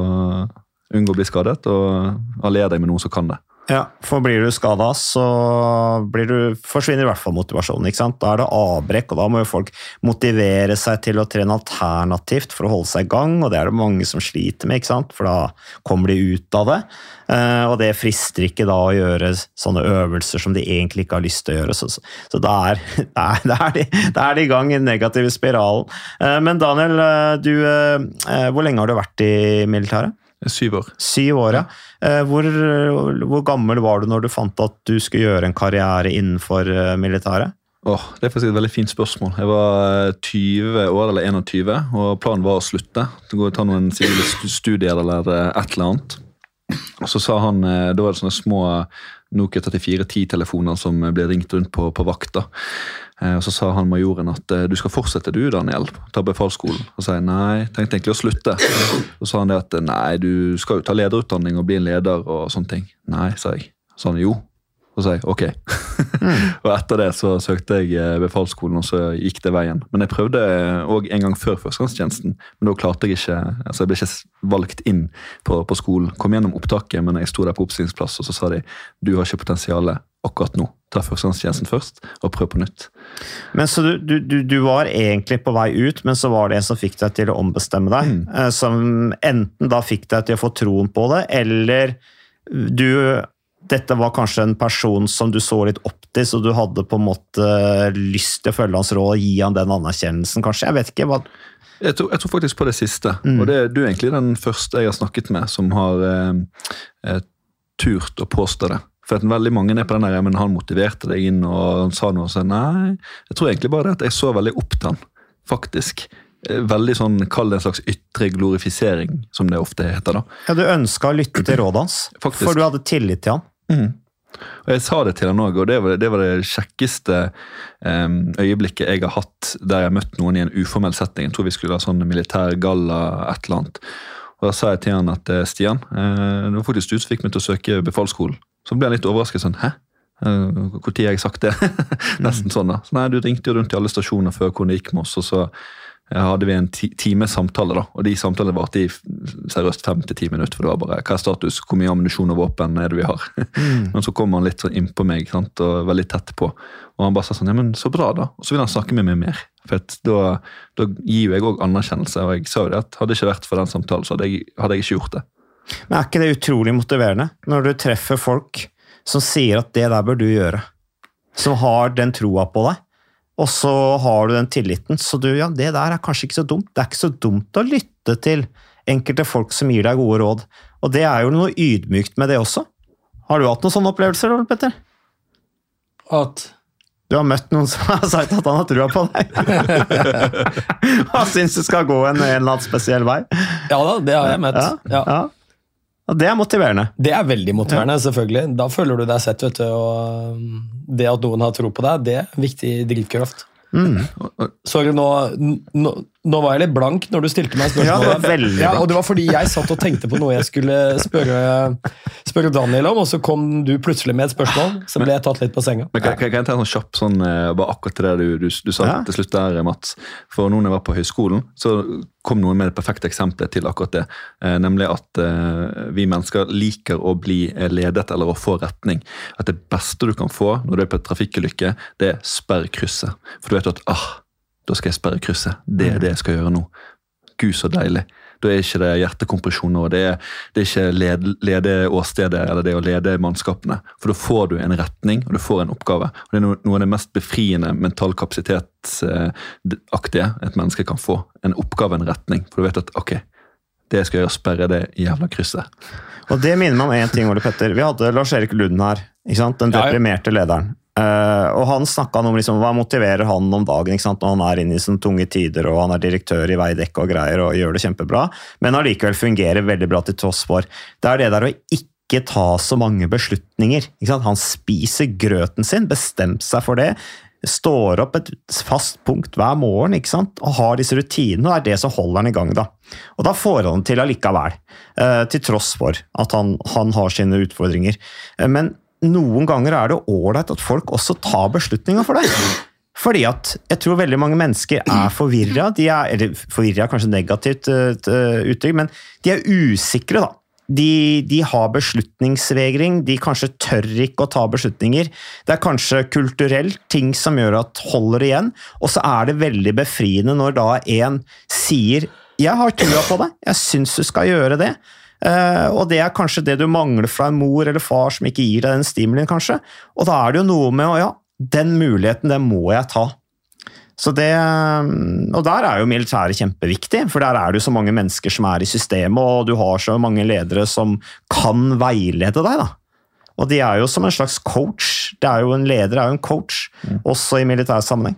unngå å bli skadet, og allier deg med noen som kan det. Ja, for blir du skadet, så blir du, forsvinner i hvert fall motivasjonen, ikke sant? Da er det avbrekk, og da må jo folk motivere seg til å trene alternativt for å holde seg i gang, og det er det mange som sliter med, ikke sant? For da kommer de ut av det, og det frister ikke da å gjøre sånne øvelser som de egentlig ikke har lyst til å gjøre, så, så da er, da er, da er, de, da er de i gang i den negative spiralen. Men Daniel, du, hvor lenge har du vært i militæret? Syv år. Syv år, ja. Hvor, hvor gammel var du når du fant at du skulle gjøre en karriere innenfor militæret? Åh, det er faktisk et veldig fint spørsmål. Jeg var tyve år, eller enogtyve, og planen var å slutte. Gå og ta noen sivile studier eller et eller annet. Og så sa han, da var det sånne små Nokia trettifire ti-telefoner som ble ringt rundt på, på vakta. Og så sa han majoren at du skal fortsette du, Daniel, ta befalsskolen. Og så sa jeg, nei, tenkte egentlig å slutte. Så sa han det at, nei, du skal jo ta lederutdanning og bli en leder og sånne ting. Nei, sa jeg. Så sa han, jo. Så sa jeg, ok. Mm. Og etter det så søkte jeg befalsskolen, og så gikk det veien. Men jeg prøvde også en gang før førstegangstjenesten, men da klarte jeg ikke, altså jeg ble ikke valgt inn på, på skolen. Kom gjennom opptaket, men jeg stod der på oppstillingsplass, og så sa de, du har ikke potensialet akkurat nå. Ta førstegangstjenesten først, og prøv på nytt. Men så du, du, du var egentlig på vei ut, men så var det en som fikk deg til å ombestemme deg, mm. som enten da fikk deg til å få troen på det, eller du... Dette var kanskje en person som du så litt opp til, så du hadde på en måte lyst til å følge hans råd og gi han den anerkjennelsen, kanskje? Jeg vet ikke hva... Jeg tror, jeg tror faktisk på det siste, mm. og det er du egentlig den første jeg har snakket med som har eh, turt å påstå det. For at veldig mange er på den der, men han motiverte deg inn og han sa noe og sa, nei, jeg tror egentlig bare det at jeg så veldig opp til han, faktisk. Veldig sånn, kall det en slags ytre glorifisering, som det ofte heter da. Ja, du ønsket å lytte til rådet hans, faktisk. For du hadde tillit til han. Mm. Og jeg sa det til han også, og det var det, var det kjekkeste um, øyeblikket jeg har hatt der jeg møtt noen i en uformell setting. Jeg tror vi skulle ha sånn militær galla, et eller annet. Og da sa jeg til han at, Stian, uh, det var faktisk du som fikk meg til å søke befalsskolen. Så ble jeg litt overrasket sånn, hæ? Uh, hvor tid har jeg sagt det? Nesten sånn da. Så nei, du ringte jo rundt i alle stasjoner før hvor det gikk med oss, og så hadde vi en times samtale da, og de samtalene varte i seriøst fem til ti minutter, for det var bare, hva er status, hvor mye ammunisjon og våpen er det vi har? Mm. Men så kom han litt inn på meg, sant, og veldig tett på, og han bare sa sånn, ja, men så bra da, og så ville han snakke med meg mer, for at da, da gir jo jeg også anerkjennelse, og jeg sa jo det at hadde det ikke vært for den samtalen, så hadde jeg, hadde jeg ikke gjort det. Men er ikke det utrolig motiverende, når du treffer folk som sier at det der bør du gjøre, som har den troa på deg, og så har du den tilliten, så du, ja, det der er kanskje ikke så dumt. Det er ikke så dumt å lytte til enkelte folk som gir deg gode råd. Og det er jo noe ydmykt med det også. Har du hatt noen sånne opplevelser, Petter? At? Du har møtt noen som har sagt at han har trua på deg. Han synes du skal gå en, en eller annen spesiell vei. Ja da, det har jeg møtt. Ja, ja. ja. Og det er motiverende. Det er veldig motiverende, ja. Selvfølgelig. Da føler du deg sett, vet du. Og det at noen har tro på deg, det er viktig drivkraft. Mm. Sorry, nå, nå, nå var jeg litt blank når du stilte meg spørsmålet. Ja, det var veldig ja, og det var fordi jeg satt og tenkte på noe jeg skulle spørre, spørre Daniel om, og så kom du plutselig med et spørsmål, så ble jeg tatt litt på senga. Men kan, kan jeg ta en sånn kjapp sånn, bare akkurat til det du, du, du sa ja. Til slutt der, Mats? For når jeg var på høyskolen, så kom noen med det perfekte eksempelet til akkurat det, eh, nemlig at eh, vi mennesker liker å bli ledet eller å få retning. At det beste du kan få når du er på et trafikkulykke, det er sperrekrysset. For du vet at, ah, da skal jeg sperre krysset. Det er det jeg skal gjøre nå. Gud, så deilig. Da er ikke det hjertekompresjon nå. Det er, det er ikke led, lede åstedet eller det å lede mannskapene. For da får du en retning, og du får en oppgave. Og det er noe, noe av det mest befriende mentalkapasitetsaktige et menneske kan få. En oppgave, en retning. For du vet at, ok, det jeg skal gjøre, sperre det jævla krysset. Og det minner meg om en ting, Ole Petter. Vi hadde Lars-Erik Lund her, ikke sant? Den deprimerte lederen. Uh, og han snakket om liksom, hva motiverer han om dagen, ikke sant? Når han er inne i sånne tunge tider, og han er direktør i Veidekke og greier, og gjør det kjempebra, men allikevel fungerer veldig bra til tross for. Det er det der å ikke ta så mange beslutninger, ikke sant? Han spiser grøten sin, bestemte seg for det, står opp et fast punkt hver morgen, ikke sant? Og har disse rutinene, og det er det som holder han i gang da. Og da får han til allikevel, uh, til tross for at han, han har sine utfordringer. Uh, men noen ganger er det ålreit at folk også tar beslutninger for deg. Fordi at jeg tror veldig mange mennesker er forvirret, de er, eller forvirret er kanskje negativt uh, uttrykk, men de er usikre da. De, de har beslutningsvegring, de kanskje tør ikke å ta beslutninger. Det er kanskje kulturelt ting som gjør at holder igjen, og så er det veldig befriende når da en sier, jeg har trua på det, jeg synes du skal gjøre det. Uh, og det er kanskje det du mangler fra en mor eller far som ikke gir deg den stimulien kanskje, og da er det jo noe med, ja, den muligheten, det må jeg ta. Så det, og der er jo militæret kjempeviktig, for der er det jo så mange mennesker som er i systemet, og du har så mange ledere som kan veilede deg da. Og de er jo som en slags coach, det er jo en leder, er jo en coach, mm. også i militær sammenheng.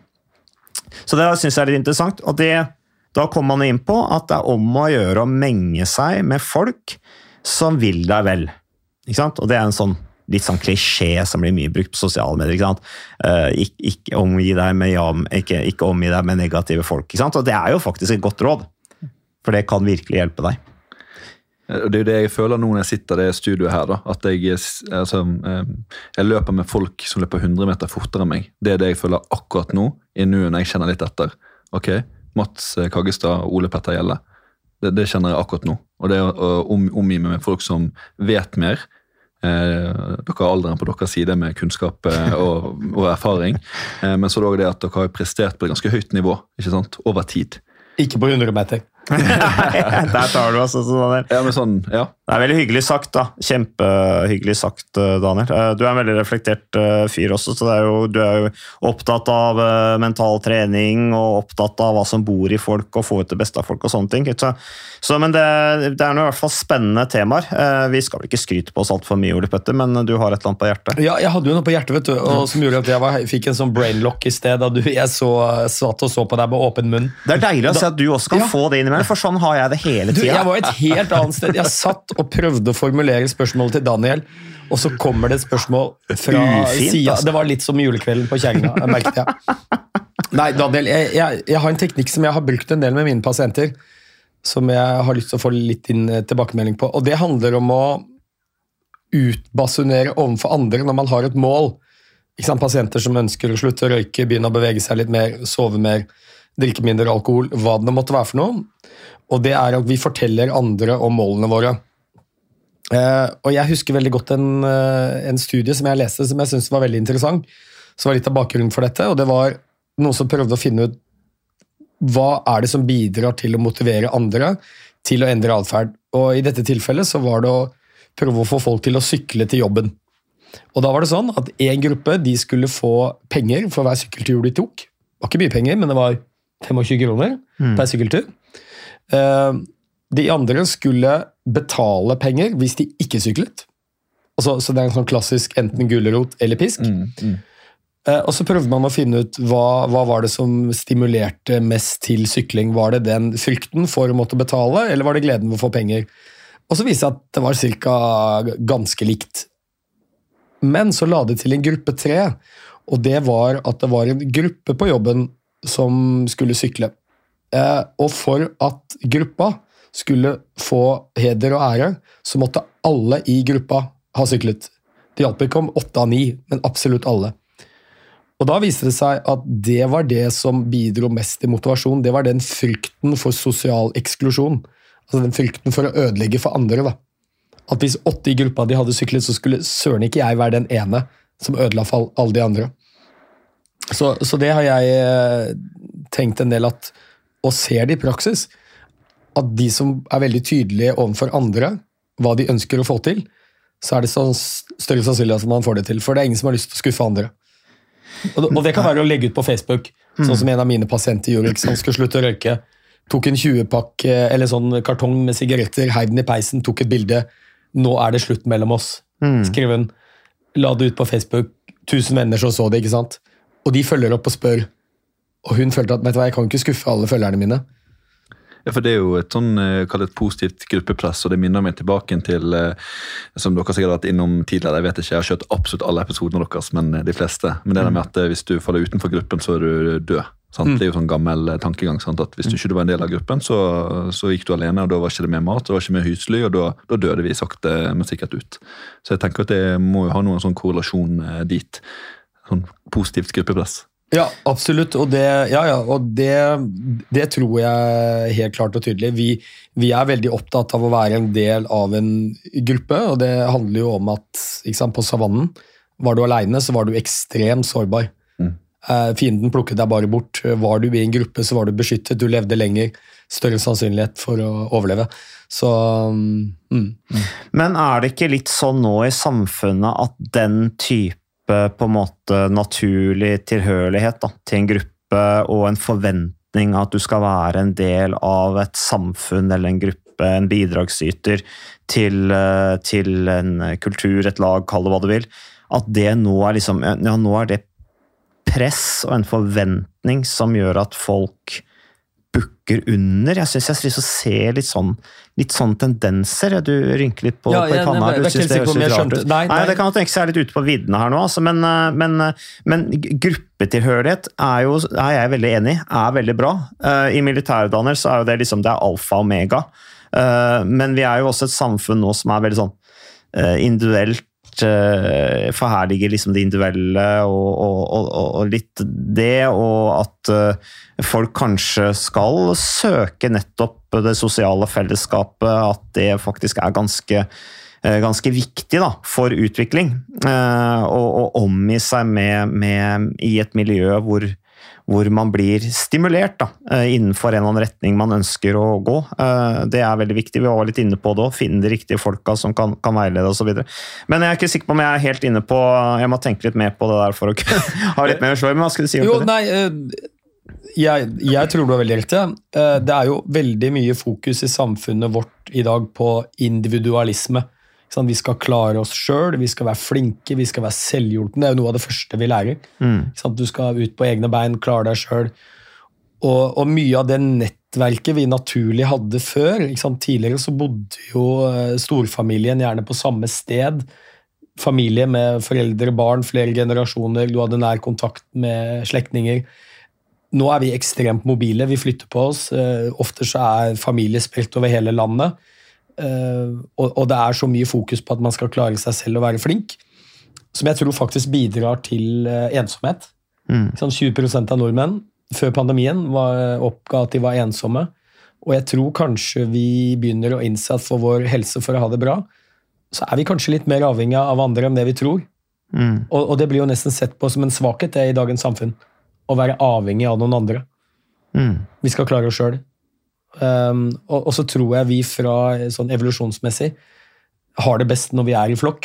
Så det synes jeg er litt interessant, og det da kommer man inn på at det er om å gjøre å menge seg med folk som vil deg vel. Ikke sant? Og det er en sånn, litt sånn klisjé som blir mye brukt på sosiale medier. Ikke sant? Uh, ikke, ikke, omgi deg med, ja, ikke, ikke omgi deg med negative folk. Ikke sant? Og det er jo faktisk et godt råd, for det kan virkelig hjelpe deg. Det er jo det jeg føler nå når jeg sitter i det studioet her, da, at jeg, altså, jeg løper med folk som løper hundre meter fortere enn meg. Det er det jeg føler akkurat nå, i nuet når jeg kjenner litt etter. Ok, Mats Kaggestad og Ole Petter Gjelle. Det, det kjenner jeg akkurat nå. Og det er å om, omgi meg med folk som vet mer. Eh, dere har alderen på deres side med kunnskap og, og erfaring. Eh, men så er det også det at dere har prestert på et ganske høyt nivå, ikke sant? Over tid. Ikke på hundre meter. Der tar du altså sånn. Ja, men sånn, ja. Det er veldig hyggelig sagt da. Kjempehyggelig sagt, Daniel. Du er en veldig reflektert fyr også, så det er jo, du er jo opptatt av mental trening og opptatt av hva som bor i folk og få ut det beste av folk og sånne ting. Så, så, men det, det er noe i hvert fall spennende temaer. Vi skal vel ikke skryte på oss alt for mye, Ole Petter, men du har et eller annet på hjertet. Ja, jeg hadde jo noe på hjertet, vet du, og som gjorde at jeg var, fikk en sånn brainlock i sted, da du, jeg så, satt og så på deg med åpen munn. Det er deilig å se at du også kan ja. få det inn i meg, for sånn har jeg det hele tiden. Du, jeg var et helt annet sted. Jeg satt og prøvde å formulere spørsmålet til Daniel, og så kommer det et spørsmål fra Ufint, siden. Altså. Det var litt som julekvelden på Kjerringa, jeg merket jeg. Nei, Daniel, jeg, jeg, jeg har en teknikk som jeg har brukt en del med mine pasienter, som jeg har lyst til å få litt inn tilbakemelding på, og det handler om å utbasunere overfor andre når man har et mål. Ikke sant? Pasienter som ønsker å slutte å røyke, begynne å bevege seg litt mer, sove mer, drikke mindre alkohol, hva det måtte være for noe. Og det er at vi forteller andre om målene våre. Eh, og jeg husker veldig godt en, en studie som jeg leste, som jeg synes var veldig interessant, som var litt av bakgrunnen for dette, og det var noen som prøvde å finne ut hva er det som bidrar til å motivere andre til å endre adferd. Og i dette tilfellet så var det å prøve å få folk til å sykle til jobben. Og da var det sånn at en gruppe, de skulle få penger for hver sykkeltur de tok. Det var ikke mye penger, men det var tjuefem kroner mm. per sykkeltur. De andre skulle betale penger hvis de ikke syklet. Altså, så det er en sånn klassisk enten gulrot eller pisk. Mm, mm. Og så prøvde man å finne ut hva, hva var det som stimulerte mest til sykling. Var det den frykten for å måtte betale, eller var det gleden for å få penger? Og så viste det at det var cirka ganske likt. Men så la det til en gruppe tre, og det var at det var en gruppe på jobben som skulle sykle. Og for at gruppa skulle få heder og ære, så måtte alle i gruppa ha syklet. Det hjalp ikke om åtte av ni, men absolutt alle. Og da viste det seg at det var det som bidro mest til motivasjon. Det var den frykten for sosial eksklusjon. Altså den frykten for å ødelegge for andre. Da. At hvis åtte i gruppa de hadde syklet, så skulle søren ikke jeg være den ene som ødela for alle de andre. Så, så det har jeg tenkt en del at, og ser det i praksis, at de som er veldig tydelige overfor andre, hva de ønsker å få til, så er det sånn større sannsynlighet at man får det til. For det er ingen som har lyst til å skuffe andre. Og det kan være å legge ut på Facebook, sånn som en av mine pasienter gjorde, han skulle slutte å røyke, tok en tjue-pakk eller sånn kartong med sigaretter, heiv den i peisen, tok et bilde, nå er det slutt mellom oss, skrev hun, la det ut på Facebook, tusen venner som så det, ikke sant? Og de følger opp og spør, og hun følte at, vet du hva, jeg kan ikke skuffe alle følgerne mine. Ja, for det er jo et sånn, kall det et positivt gruppepress, og det minner meg tilbake til, som dere sikkert har vært innom tidligere, jeg vet ikke, jeg har kjørt absolutt alle episodene deres, men de fleste. Men det er med at hvis du faller utenfor gruppen, så er du død. Sant? Mm. Det er jo sånn gammel tankegang, sant? At hvis du ikke var en del av gruppen, så, så gikk du alene, og da var ikke det mer mat, det var ikke mer husly, og da, da døde vi sakte, men sikkert ut. Så jeg tenker at det må jo ha noen sånn korrelasjon dit, sånn positivt gruppepress. Ja, absolutt, og det, ja, ja, og det, det tror jeg helt klart og tydelig. Vi, vi er veldig opptatt av å være en del av en gruppe, og det handler jo om at ikke sant, på savannen var du alene, så var du ekstremt sårbar. Mm. Eh, fienden plukket deg bare bort. Var du i en gruppe, så var du beskyttet, du levde lenger, større sannsynlighet for å overleve. Så, mm. Men er det ikke litt sånn nå i samfunnet at den type på en måte naturlig tilhørighet da, til en gruppe og en forventning at du skal være en del av et samfunn eller en gruppe, en bidragsyter til, til en kultur, et lag, kall det hva du vil, at det nå er liksom, ja, nå er det press og en forventning som gjør at folk bukker under. Jeg synes jeg liksom ser litt sånn, litt sånn tendenser. Du rynker litt på, ja, på i panna her. Du synes det høres litt rart ut. Nei, nei. nei, det kan jo tenke seg litt ute på viddene her nå, altså, men, men, men gruppetilhørighet er jo, er jeg veldig enig i, er veldig bra. I militærutdanner så er jo det liksom, det er alfa og omega. Men vi er jo også et samfunn nå som er veldig sånn individuelt forherliger liksom det individuelle og, og, og, og litt det, og at folk kanskje skal søke nettopp det sosiale fellesskapet, at det faktisk er ganske, ganske viktig da, for utvikling, og, og omgi seg med, med, i et miljø hvor hvor man blir stimulert da, innenfor en eller annen retning man ønsker å gå. Det er veldig viktig. Vi var litt inne på det også, finne de riktige folka som kan, kan veilede og så videre. Men jeg er ikke sikker på om jeg er helt inne på, jeg må tenke litt mer på det der for å ha litt mer å slå i, men hva skal du si om jo, det? Nei, jeg, jeg tror du er veldig riktig. Det er jo veldig mye fokus i samfunnet vårt i dag på individualisme. Vi skal klare oss selv, vi skal være flinke, vi skal være selvhjulpne. Det er jo noe av det første vi lærer. Mm. Du skal ut på egne bein, klare deg selv. Og, og mye av det nettverket vi naturlig hadde før, tidligere så bodde jo storfamilien gjerne på samme sted. Familie med foreldre, barn, flere generasjoner, du hadde nær kontakt med slektninger. Nå er vi ekstremt mobile, vi flytter på oss. Ofte så er familie spredt over hele landet. Uh, og, og det er så mye fokus på at man skal klare seg selv og være flink, som jeg tror faktisk bidrar til uh, ensomhet. Mm. Sånn tjue prosent av nordmenn før pandemien var, oppga at de var ensomme, og jeg tror kanskje vi begynner å innse at for vår helse, for å ha det bra, så er vi kanskje litt mer avhengig av andre enn det vi tror. Mm. Og, og det blir jo nesten sett på som en svakhet det i dagens samfunn, å være avhengig av noen andre. Mm. Vi skal klare oss selv. Um, og, og så tror jeg vi fra sånn evolusjonsmessig har det best når vi er i flokk.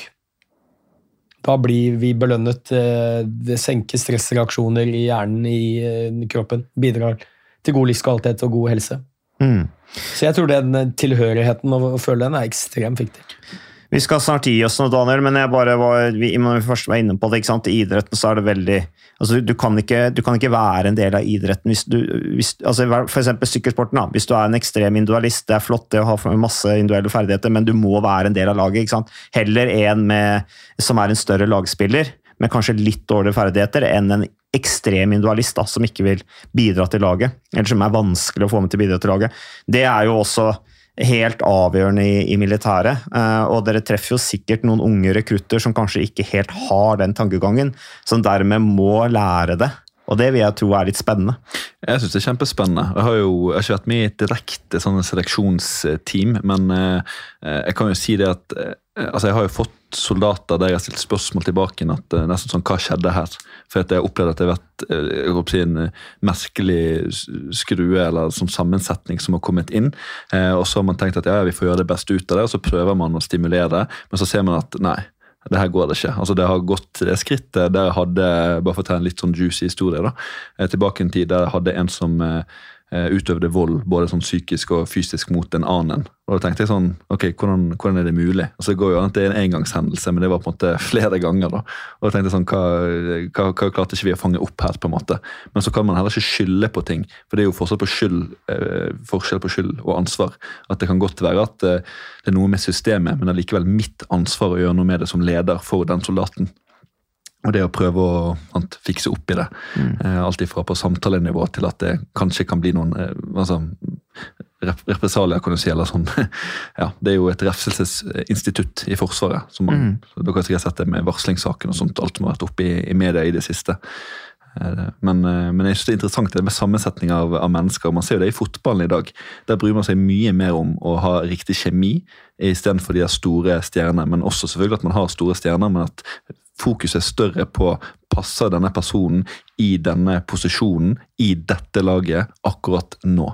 Da blir vi belønnet, det senker stressreaksjoner i hjernen, i kroppen, bidrar til god livskvalitet og god helse. Mm. Så jeg tror den tilhørigheten og føle den er ekstremt viktig. Vi skal snart gi oss noe, Daniel, men jeg bare var, vi, når vi først var inne på det, ikke sant? I idretten så er det veldig, altså du kan ikke, du kan ikke være en del av idretten hvis du, hvis, altså for eksempel sykkelsporten da, hvis du er en ekstrem individualist, det er flott det å ha masse individuelle ferdigheter, men du må være en del av laget, ikke sant? Heller en med, som er en større lagspiller, med kanskje litt dårlige ferdigheter, enn en ekstrem individualist da, som ikke vil bidra til laget, eller som er vanskelig å få med til å bidra til laget. Det er jo også helt avgjørende i, i militæret, uh, og dere treffer jo sikkert noen unge rekrutter som kanskje ikke helt har den tankegangen, som dermed må lære det, og det vil jeg tro er litt spennende. Jeg synes det er kjempespennende. Jeg har jo jeg har ikke vært med i et direkte sånn seleksjonsteam, men uh, jeg kan jo si det at uh, altså jeg har jo fått soldater der jeg har stilt spørsmål tilbake at uh, nesten sånn, hva skjedde her? For at jeg opplevde at det har vært uh, jeg håper å si, en uh, merkelig skrue eller sånn sammensetning som har kommet inn, uh, og så har man tenkt at ja, vi får gjøre det beste ut av det, og så prøver man å stimulere det, men så ser man at nei, det her går det ikke. Altså det har gått til det skrittet der jeg hadde, bare for å ta en litt sånn juicy historie da, tilbake en tid der jeg hadde en som uh, utøvde vold, både sånn psykisk og fysisk mot en annen. Og da tenkte jeg sånn, ok, hvordan, hvordan er det mulig? Altså det går jo an at det er en engangshendelse, men det var på en måte flere ganger da. Og da tenkte jeg sånn, hva, hva, hva klarte ikke vi å fange opp her på en måte? Men så kan man heller ikke skylde på ting, for det er jo forskjell på skyld, eh, forskjell på skyld og ansvar. At det kan godt være at eh, det er noe med systemet, men det er likevel mitt ansvar å gjøre noe med det som leder for den soldaten. Og det å prøve å sant, fikse opp i det. Mm. Eh, alt ifra på samtalenivå til at det kanskje kan bli noen eh, altså, rep represalier, kan du si, eller sånn. Ja, det er jo et refselsesinstitutt i Forsvaret. Som man, mm. Dere har sikkert sett det med varslingssaken og sånt, alt som har vært oppe i, i media i det siste. Eh, men, eh, men jeg synes det er interessant det med sammensetning av, av mennesker. Man ser jo det i fotballen i dag. Der bryr man seg mye mer om å ha riktig kjemi, i stedet for de store stjernene. Men også selvfølgelig at man har store stjerner, men at fokus er større på passer denne personen i denne posisjonen, i dette laget, akkurat nå.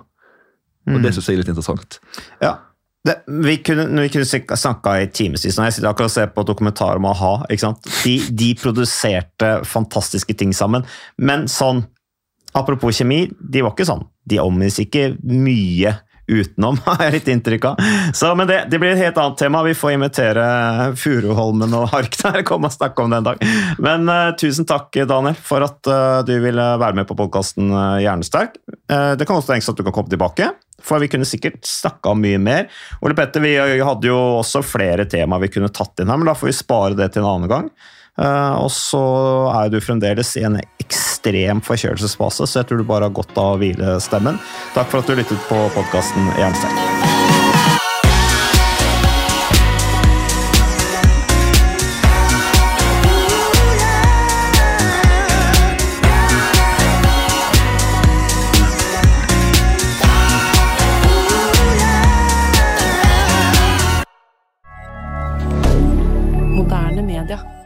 Og det synes jeg er litt interessant. Ja, det, vi kunne, vi kunne snakka i timesvis, når jeg sitter akkurat og ser på dokumentar om A-ha, ikke sant? De, de produserte fantastiske ting sammen, men sånn, apropos kjemi, de var ikke sånn, de omgis ikke mye utenom, har jeg litt inntrykk av. Så, men det, det blir et helt annet tema. Vi får invitere Furuholmen og Hark der, komme og snakke om det en dag. Men uh, tusen takk, Daniel, for at uh, du ville være med på podcasten uh, Hjernesterk. Uh, det kan også tenkes at du kan komme tilbake, for vi kunne sikkert snakke om mye mer. Ole Petter, vi hadde jo også flere temaer vi kunne tatt inn her, men da får vi spare det til en annen gang. Uh, og så er du fremdeles i en ekstrem forkjølelsesfase, så jeg tror du bare har godt av å hvile stemmen. Takk for at du lyttet på podcasten Hjernesterk. Moderne media.